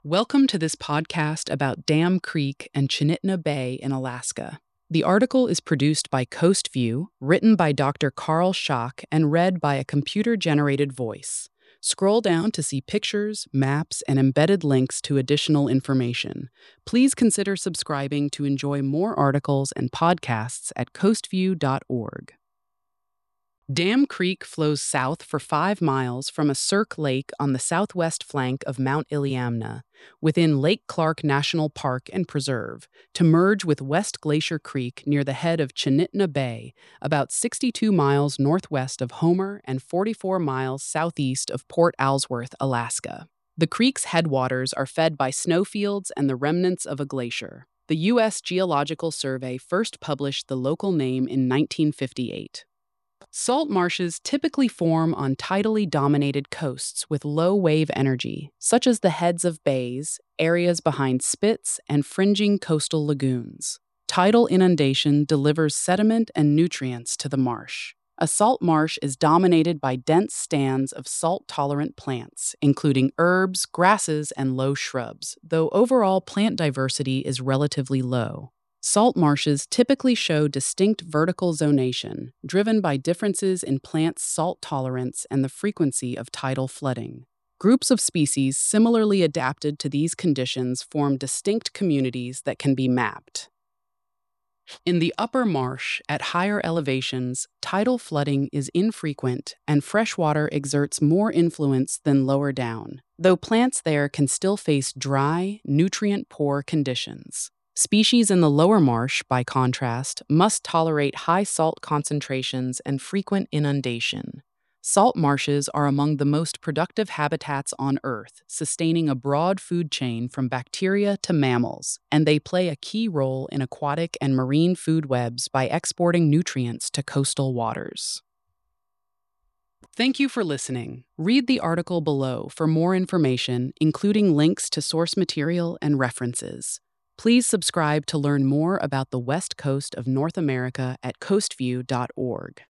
Welcome to this podcast about Dam Creek and Chinitna Bay in Alaska. The article is produced by Coast View, written by Dr. Carl Schock, and read by a computer-generated voice. Scroll down to see pictures, maps, and embedded links to additional information. Please consider subscribing to enjoy more articles and podcasts at coastview.org. Dam Creek flows south for 5 miles from a cirque lake on the southwest flank of Mount Iliamna, within Lake Clark National Park and Preserve, to merge with West Glacier Creek near the head of Chinitna Bay, about 62 miles northwest of Homer and 44 miles southeast of Port Ellsworth, Alaska. The creek's headwaters are fed by snowfields and the remnants of a glacier. The U.S. Geological Survey first published the local name in 1958. Salt marshes typically form on tidally dominated coasts with low wave energy, such as the heads of bays, areas behind spits, and fringing coastal lagoons. Tidal inundation delivers sediment and nutrients to the marsh. A salt marsh is dominated by dense stands of salt-tolerant plants, including herbs, grasses, and low shrubs, though overall plant diversity is relatively low. Salt marshes typically show distinct vertical zonation, driven by differences in plants' salt tolerance and the frequency of tidal flooding. Groups of species similarly adapted to these conditions form distinct communities that can be mapped. In the upper marsh, at higher elevations, tidal flooding is infrequent and freshwater exerts more influence than lower down, though plants there can still face dry, nutrient-poor conditions. Species in the lower marsh, by contrast, must tolerate high salt concentrations and frequent inundation. Salt marshes are among the most productive habitats on Earth, sustaining a broad food chain from bacteria to mammals, and they play a key role in aquatic and marine food webs by exporting nutrients to coastal waters. Thank you for listening. Read the article below for more information, including links to source material and references. Please subscribe to learn more about the West Coast of North America at coastview.org.